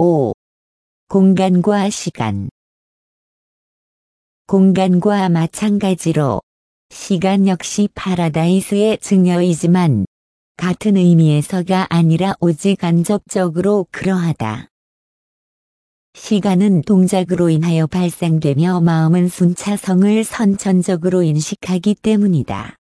5. 공간과 시간. 공간과 마찬가지로 시간 역시 파라다이스의 증여이지만 같은 의미에서가 아니라 오직 간접적으로 그러하다. 시간은 동작으로 인하여 발생되며 마음은 순차성을 선천적으로 인식하기 때문이다.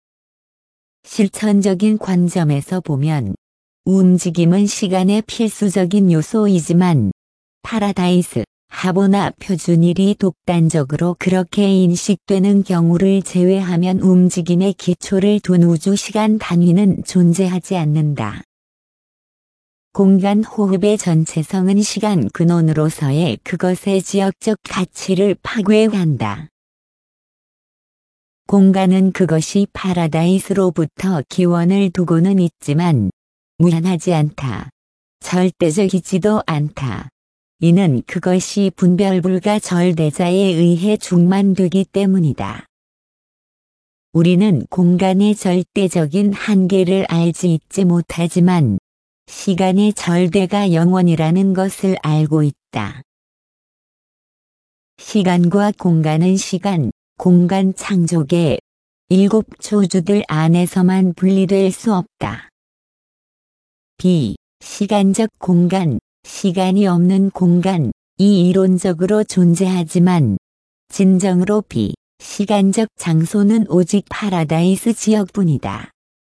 실천적인 관점에서 보면 움직임은 시간의 필수적인 요소이지만 파라다이스, 하보나 표준일이 독단적으로 그렇게 인식되는 경우를 제외하면 움직임의 기초를 둔 우주시간 단위는 존재하지 않는다. 공간 호흡의 전체성은 시간 근원으로서의 그것의 지역적 가치를 파괴한다. 공간은 그것이 파라다이스로부터 기원을 두고는 있지만 무한하지 않다. 절대적이지도 않다. 이는 그것이 분별불가 절대자에 의해 중만되기 때문이다. 우리는 공간의 절대적인 한계를 알지 있지 못하지만 시간의 절대가 영원이라는 것을 알고 있다. 시간과 공간은 시간, 공간 창조계 7초주들 안에서만 분리될 수 없다. 시간적 공간, 시간이 없는 공간, 이 이론적으로 존재하지만 진정으로 시간적 장소는 오직 파라다이스 지역뿐이다.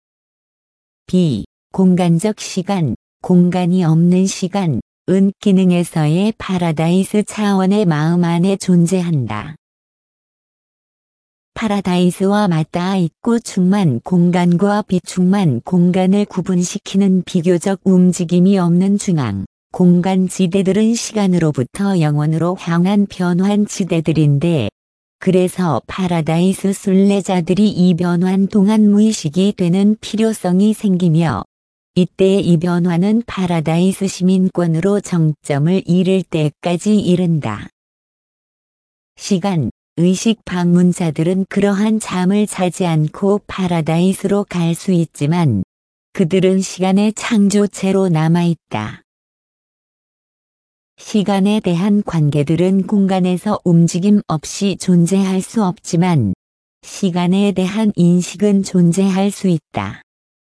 공간적 시간, 공간이 없는 시간, 은 기능에서의 파라다이스 차원의 마음 안에 존재한다. 파라다이스와 맞닿아 있고 충만 공간과 비충만 공간을 구분시키는 비교적 움직임이 없는 중앙, 공간 지대들은 시간으로부터 영원으로 향한 변환 지대들인데, 그래서 파라다이스 순례자들이 이 변환 동안 무의식이 되는 필요성이 생기며, 이때 이 변화는 파라다이스 시민권으로 정점을 이룰 때까지 이른다. 시간, 의식 방문자들은 그러한 잠을 자지 않고 파라다이스로 갈 수 있지만 그들은 시간의 창조체로 남아있다. 시간에 대한 관계들은 공간에서 움직임 없이 존재할 수 없지만 시간에 대한 인식은 존재할 수 있다.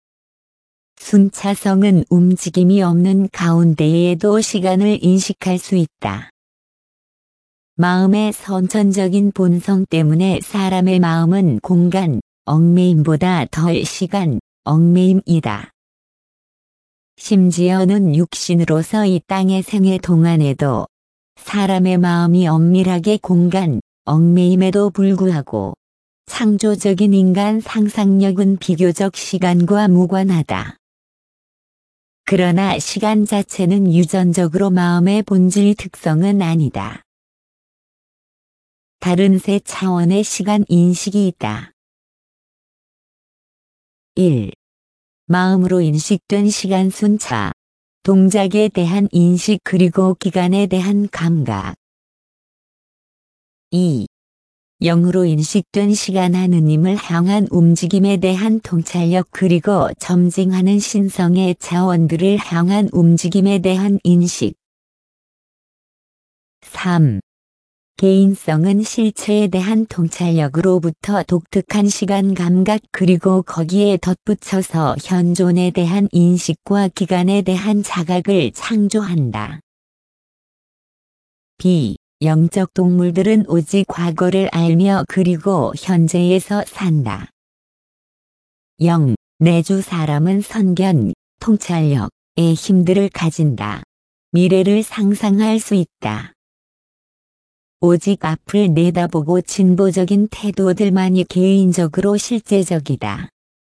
순차성은 움직임이 없는 가운데에도 시간을 인식할 수 있다. 마음의 선천적인 본성 때문에 사람의 마음은 공간, 얽매임보다 덜 시간, 얽매임이다. 심지어는 육신으로서 이 땅의 생애 동안에도 사람의 마음이 엄밀하게 공간, 얽매임에도 불구하고 창조적인 인간 상상력은 비교적 시간과 무관하다. 그러나 시간 자체는 유전적으로 마음의 본질 특성은 아니다. 다른 세 차원의 시간 인식이 있다. 1. 마음으로 인식된 시간 순차, 동작에 대한 인식 그리고 기간에 대한 감각. 2. 영으로 인식된 시간 하느님을 향한 움직임에 대한 통찰력 그리고 점증하는 신성의 차원들을 향한 움직임에 대한 인식. 3. 개인성은 실체에 대한 통찰력으로부터 독특한 시간 감각 그리고 거기에 덧붙여서 현존에 대한 인식과 기간에 대한 자각을 창조한다. 영적 동물들은 오직 과거를 알며 그리고 현재에서 산다. 내주 사람은 선견, 통찰력의 힘들을 가진다. 미래를 상상할 수 있다. 오직 앞을 내다보고 진보적인 태도들만이 개인적으로 실제적이다.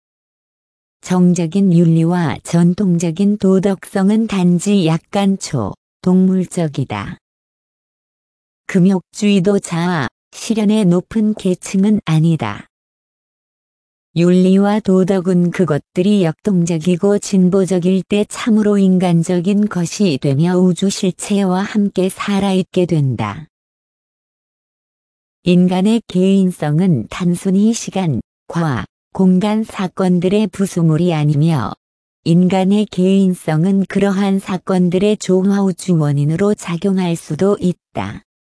정적인 윤리와 전통적인 도덕성은 단지 약간 동물적이다. 금욕주의도 자아, 실현의 높은 계층은 아니다. 윤리와 도덕은 그것들이 역동적이고 진보적일 때 참으로 인간적인 것이 되며 우주 실체와 함께 살아있게 된다. 인간의 개인성은 단순히 시간, 과학, 공간 사건들의 부수물이 아니며 인간의 개인성은 그러한 사건들의 조화우주 원인으로 작용할 수도 있다.